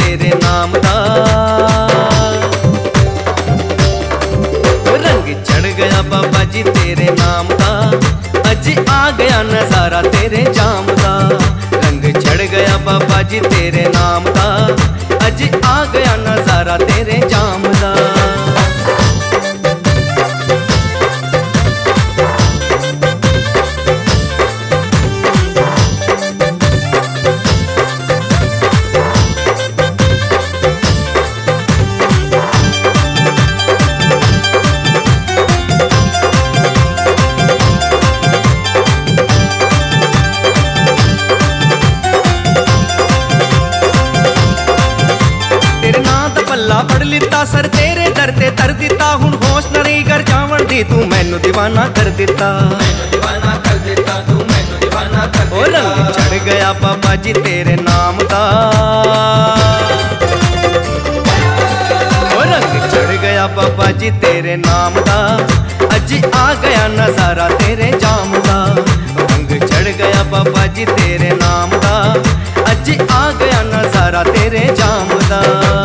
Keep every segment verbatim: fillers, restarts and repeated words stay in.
तेरे नाम दा। रंग चढ़ गया बाबा जी तेरे नाम दा, अज आ गया नजारा तेरे जाम दा। रंग चढ़ गया बाबा जी तेरे नाम दा, अज आ गया नजारा तेरे जाम दा। पढ़ लिता सर तेरे दर ते तर दिता, हुण होश नहीं कर जावण दी तू मैनू दीवाना कर दिता। दीवाना कर दिता तू मैनू दीवाना कर दिता। ओ रंग चढ़ गया बाबा जी तेरे नाम दा। ओ रंग चढ़ गया बाबा जी तेरे नाम दा, अज आ गया नजारा तेरे जाम दा। रंग चढ़ गया बाबा जी तेरे नाम दा, अज आ गया नजारा तेरे जाम दा।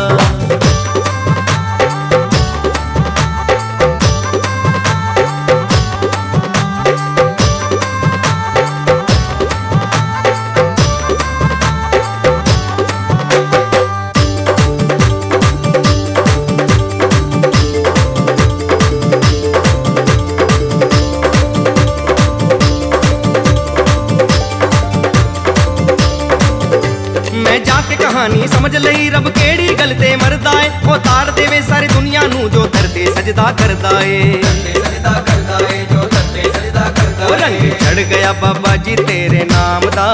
मैं जाके कहानी समझ लई रब केड़ी गल ते मरदा है, वो तार देवे सारी दुनिया नू जो धरते सजदा करदा है। सजदा करदा है जो धरते सजदा करदा है। रंग चढ़ गया बाबा जी तेरे नाम दा।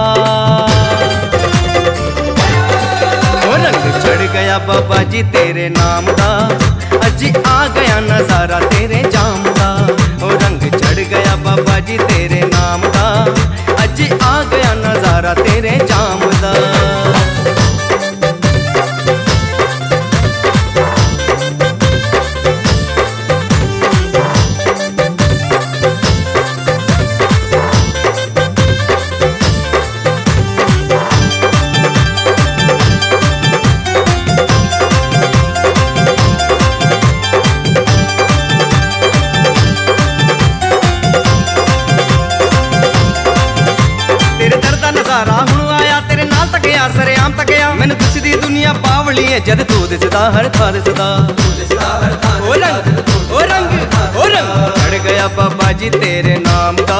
ओ रंग चढ़ गया बाबा जी तेरे नाम दा, अज आ गया नजारा तेरे जाम दा। ओ रंग चढ़ गया बाबा जी तेरे नाम दा, अज आ गया नजारा तेरे जाम दा। नजारा हुण आया तेरे नाल तकिया सरेआम तकिया, मैनू दिसदी दुनिया पावली है जद तू दिसदा हर थां दिसदा। ओ रंग ओ रंग ओ रंग चढ़ गया बाबा जी तेरे नाम दा।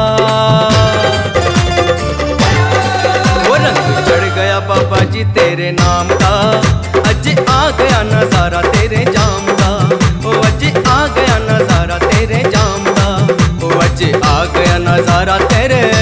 ओ रंग चढ़ गया बाबा जी तेरे नाम दा, अज आ गया नजारा तेरे जाम दा। ओ अज आ गया नजारा तेरे जाम दा। ओ अज आ गया नजारा तेरे